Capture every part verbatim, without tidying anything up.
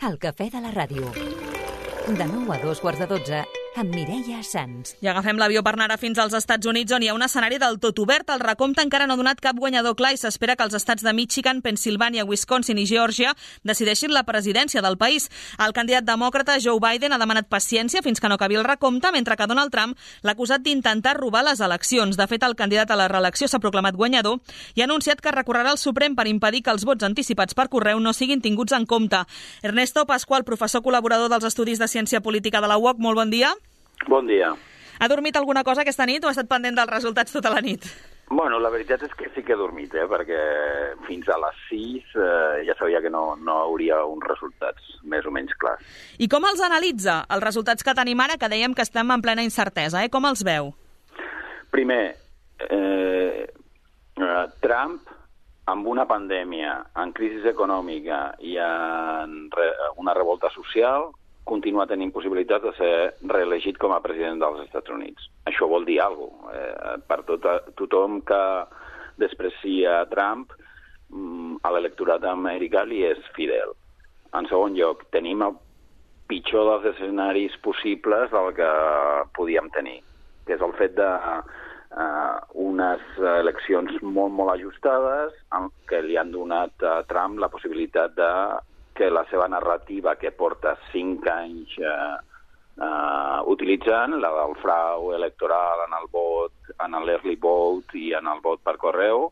El cafè de la ràdio. De nou a dos quarts de dotze, amb Mireia Sans. I agafem l'avió per anar fins als Estats Units, on hi ha un escenari del tot obert. El recompte encara no ha donat cap guanyador clar i s'espera que els estats de Michigan, Pennsilvània, Wisconsin i Geòrgia decideixin la presidència del país. El candidat demòcrata Joe Biden ha demanat paciència fins que no acabi el recompte, mentre que Donald Trump l'ha acusat d'intentar robar les eleccions. De fet, el candidat a la reelecció s'ha proclamat guanyador i ha anunciat que recorrerà al Suprem per impedir que els vots anticipats per correu no siguin tinguts en compte. Ernesto Pascual, professor col·laborador dels Estudis de Ciència Política de la U O C, molt bon dia. Bon dia. Ha dormit alguna cosa aquesta nit o ha estat pendent dels resultats tota la nit? Bueno, la veritat és que sí que he dormit, eh, perquè fins a les sis eh, ja sabia que no, no hauria uns resultats més o menys clars. I com els analitza, els resultats que tenim ara, que dèiem que estem en plena incertesa, eh? Com els veu? Primer, eh, Trump, amb una pandèmia, en crisi econòmica i en re, una revolta social, continua tenint possibilitats de ser reelegit com a president dels Estats Units. Això vol dir alguna cosa. Eh, per tot, tothom que desprecia Trump, a l'electorat americà li és fidel. En segon lloc, tenim el pitjor dels escenaris possibles del que podíem tenir, que és el fet de uh, unes eleccions molt, molt ajustades que li han donat a Trump la possibilitat de que la seva narrativa, que porta cinc anys eh, eh, utilitzant, la del frau electoral en el vot, en l'early vote i en el vot per correu,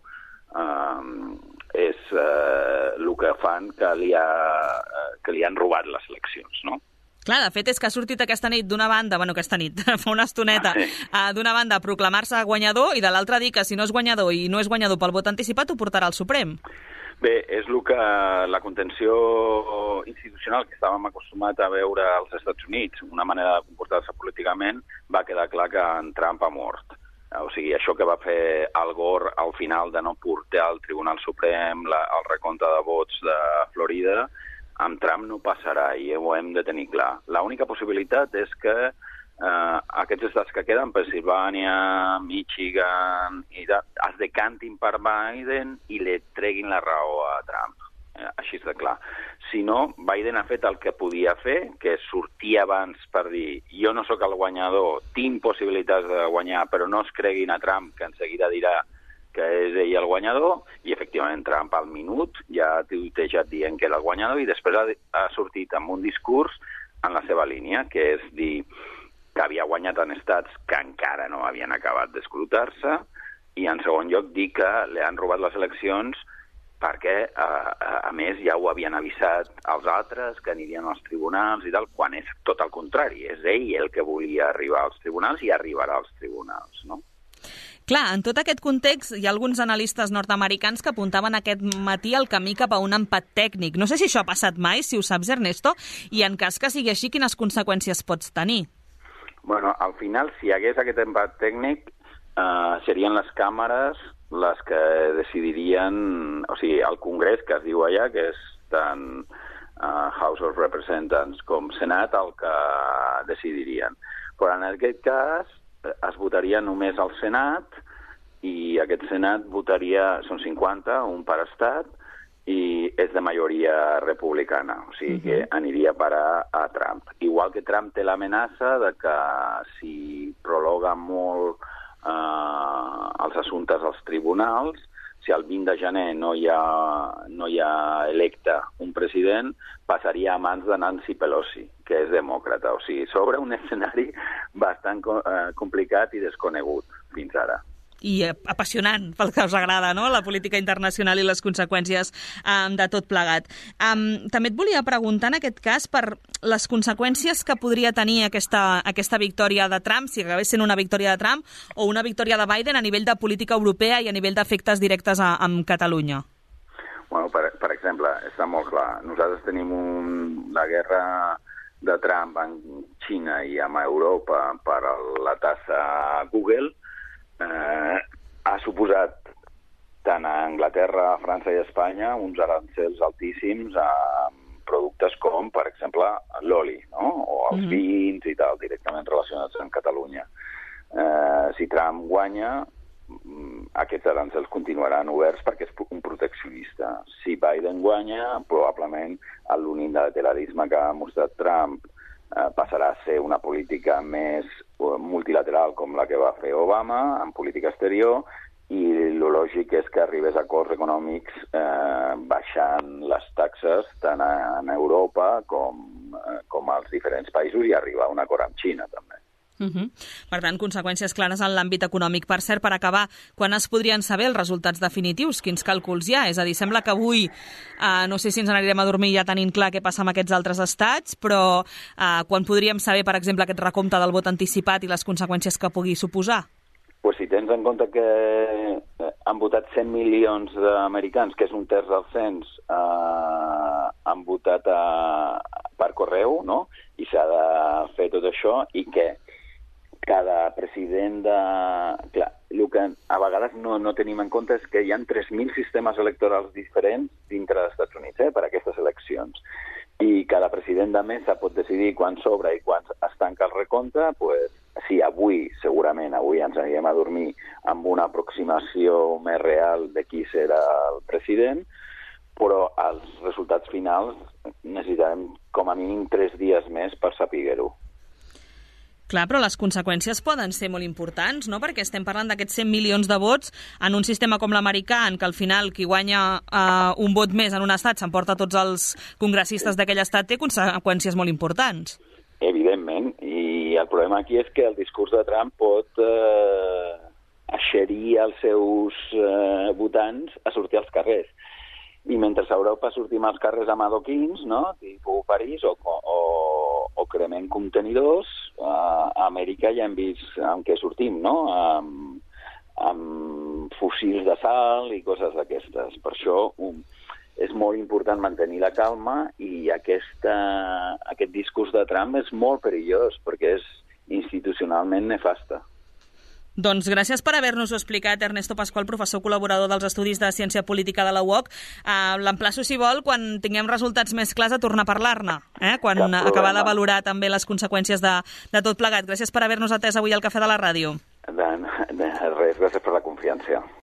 eh, és eh, el que fan que li, ha, que li han robat les eleccions, no? Clar, de fet és que ha sortit aquesta nit d'una banda, bueno, aquesta nit, fa una estoneta, ah, sí. uh, d'una banda a proclamar-se guanyador i de l'altra dir que si no és guanyador i no és guanyador pel vot anticipat ho portarà al Suprem. Bé, és el que la contenció institucional que estàvem acostumats a veure als Estats Units, una manera de comportar-se políticament, va quedar clar que en Trump ha mort. O sigui, això que va fer Al Gore al final de no portar al Tribunal Suprem la, el recompte de vots de Florida, amb Trump no passarà i ho hem de tenir clar. L'única possibilitat és que Uh, aquests estats que queden, Pennsilvània, Michigan, i de, es decantin per Biden i li treguin la raó a Trump. Uh, així és de clar. Si no, Biden ha fet el que podia fer, que és sortir abans per dir jo no sóc el guanyador, tinc possibilitats de guanyar, però no es creguin a Trump, que en seguida dirà que és ell el guanyador, i efectivament Trump al minut ja ha tuitejat dient que era el guanyador i després ha, ha sortit amb un discurs en la seva línia, que és dir que havia guanyat en estats que encara no havien acabat d'escrutar-se, i en segon lloc dir que li han robat les eleccions perquè, a, a, a més, ja ho havien avisat als altres, que anirien als tribunals i tal, quan és tot el contrari. És ell el que volia arribar als tribunals i arribarà als tribunals, no? Clar, en tot aquest context hi ha alguns analistes nord-americans que apuntaven aquest matí el camí cap a un empat tècnic. No sé si això ha passat mai, si ho saps, Ernesto, i en cas que sigui així, quines conseqüències pots tenir? Bueno, al final, si hi hagués aquest empat tècnic, eh, serien les càmeres les que decidirien, o sigui, el Congrés, que es diu allà, que és tant eh, House of Representants com Senat, el que decidirien. Però en aquest cas es votaria només al Senat i aquest Senat votaria, són cinquanta, un per estat, i és de majoria republicana, o sigui que aniria a parar a Trump. Igual que Trump té l'amenaça de que si prologa molt eh, els assumptes als tribunals, si el vint de gener no hi ha, no hi ha electe un president, passaria a mans de Nancy Pelosi, que és demòcrata. O sigui, s'obre un escenari bastant eh, complicat i desconegut fins ara. I apassionant, pel que us agrada, no?, la política internacional i les conseqüències um, de tot plegat. Um, també et volia preguntar, en aquest cas, per les conseqüències que podria tenir aquesta, aquesta victòria de Trump, si acabés sent una victòria de Trump o una victòria de Biden a nivell de política europea i a nivell d'efectes directes a, a Catalunya. Bueno, per, per exemple, està molt clar. Nosaltres tenim un, la guerra de Trump en Xina i amb Europa per la tassa Google, Eh, ha suposat tant a Anglaterra, a França i a Espanya uns arancels altíssims a productes com, per exemple, l'oli, no? O els mm-hmm. vins i tal, directament relacionats amb Catalunya. Eh, si Trump guanya, aquests arancels continuaran oberts perquè és un proteccionista. Si Biden guanya, probablement l'unilateralisme que ha mostrat Trump eh, passarà a ser una política més multilateral com la que va fer Obama en política exterior, i el lògic és que arribés a acords econòmics eh, baixant les taxes tant en Europa com, eh, com als diferents països i arribar a un acord amb Xina també. Uh -huh. Per tant, conseqüències clares en l'àmbit econòmic. Per cert, per acabar, quan es podrien saber els resultats definitius? Quins càlculs hi ha? És a dir, sembla que avui, eh, no sé si ens n'anirem a dormir ja tenint clar què passa amb aquests altres estats, però eh, quan podríem saber, per exemple, aquest recompte del vot anticipat i les conseqüències que pugui suposar? Pues si tens en compte que han votat cent milions d'americans, que és un terç del cens, eh, han votat a, per correu, no? I s'ha de fer tot això, i que cada president de... Clar, el que a vegades no, no tenim en compte és que hi ha tres mil sistemes electorals diferents dintre dels Estats Units eh, per a aquestes eleccions. I cada president de mesa pot decidir quan s'obre i quan es tanca el recompte. Pues, sí, avui, segurament, avui ens anirem a dormir amb una aproximació més real de qui serà el president, però els resultats finals necessitarem com a mínim tres dies més per saber-ho. Clar, però les conseqüències poden ser molt importants, no? Perquè estem parlant d'aquests cent milions de vots en un sistema com l'americà, en què al final qui guanya eh, un vot més en un estat s'emporta tots els congressistes d'aquell estat, té conseqüències molt importants. Evidentment, i el problema aquí és que el discurs de Trump pot eh, eixerir els seus eh, votants a sortir als carrers. I mentre a Europa sortim als carrers amb adoquins, no?, tipus París, o, o, o cremem contenidors, a Amèrica ja hem vist amb què sortim, no?, amb, amb fusils d'assalt i coses d'aquestes. Per això um, és molt important mantenir la calma, i aquesta, aquest discurs de Trump és molt perillós perquè és institucionalment nefasta. Doncs gràcies per haver-nos-ho explicat, Ernesto Pascual, professor col·laborador dels Estudis de Ciència Política de la U O C. Uh, L'emplaço, si vol, quan tinguem resultats més clars, a tornar a parlar-ne, eh? Quan acabar de valorar també les conseqüències de, de tot plegat. Gràcies per haver-nos atès avui al Cafè de la Ràdio. De, de res, gràcies per la confiança.